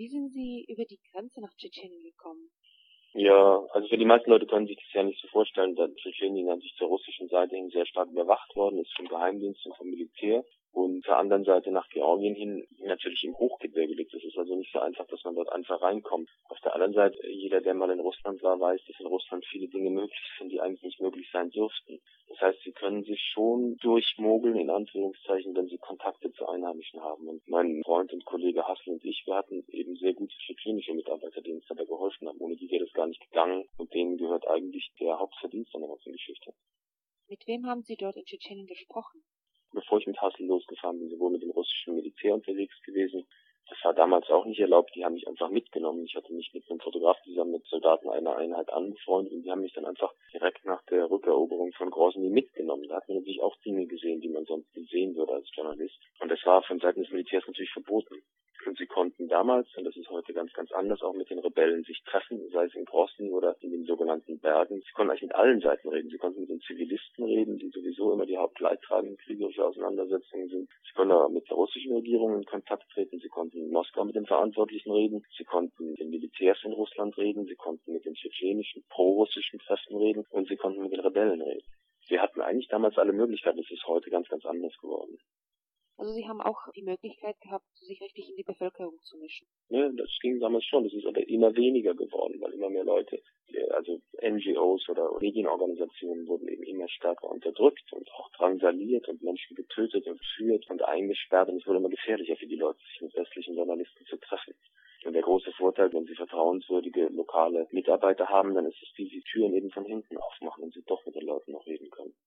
Wie sind Sie über die Grenze nach Tschetschenien gekommen? Ja, also für die meisten Leute können sich das ja nicht so vorstellen, dass Tschetschenien an sich zur russischen Seite hin sehr stark überwacht worden ist vom Geheimdienst und vom Militär und zur anderen Seite nach Georgien hin natürlich im Hochgebirge liegt. Es ist also nicht so einfach, dass man dort einfach reinkommt. Auf der anderen Seite, jeder, der mal in Russland war, weiß, dass in Russland viele Dinge möglich sind, die eigentlich nicht möglich sein dürften. Das heißt, sie können sich schon durchmogeln, in Anführungszeichen, wenn sie Kontakte zu Einheimischen haben. Und mein Freund und Kollege Hassel und ich, wir hatten eben sehr gute tschetschenische Mitarbeiter, denen es dabei geholfen haben. Ohne die wäre das gar nicht gegangen. Und denen gehört eigentlich der Hauptverdienst an der ganzen Geschichte. Mit wem haben Sie dort in Tschetschenien gesprochen? Bevor ich mit Hassel losgefahren bin, sowohl mit dem russischen Militär unterwegs gewesen. Das war damals auch nicht erlaubt, die haben mich einfach mitgenommen. Ich hatte mich mit einem Fotograf zusammen mit Soldaten einer Einheit angefreundet und die haben mich dann einfach direkt nach der Rückeroberung von Grozny mitgenommen. Da hat man natürlich auch Dinge gesehen, die man sonst nicht sehen würde als Journalist. Und das war von Seiten des Militärs natürlich verboten. Und sie konnten damals, und das ist heute ganz, ganz anders, auch mit den Rebellen sich treffen, sei es in Grozny oder in den sogenannten Bergen. Sie konnten eigentlich mit allen Seiten reden. Sie konnten mit den Zivilisten reden, die sowieso immer die Hauptleidtragenden kriegerische Auseinandersetzungen sind. Sie konnten auch mit der russischen Regierung in Kontakt treten. Sie konnten in Moskau mit den Verantwortlichen reden. Sie konnten mit den Militärs in Russland reden. Sie konnten mit den tschetschenischen, pro-russischen Kräften reden. Und sie konnten mit den Rebellen reden. Wir hatten eigentlich damals alle Möglichkeiten. Es ist heute ganz, ganz anders geworden. Also Sie haben auch die Möglichkeit gehabt, sich richtig in die Bevölkerung zu mischen. Ja, das ging damals schon. Das ist aber immer weniger geworden, weil immer mehr Leute, also NGOs oder Medienorganisationen wurden eben immer stärker unterdrückt und auch drangsaliert und Menschen getötet und geführt und eingesperrt. Und es wurde immer gefährlicher für die Leute, sich mit westlichen Journalisten zu treffen. Und der große Vorteil, wenn sie vertrauenswürdige lokale Mitarbeiter haben, dann ist es, wie sie Türen eben von hinten aufmachen und sie doch mit den Leuten noch reden können.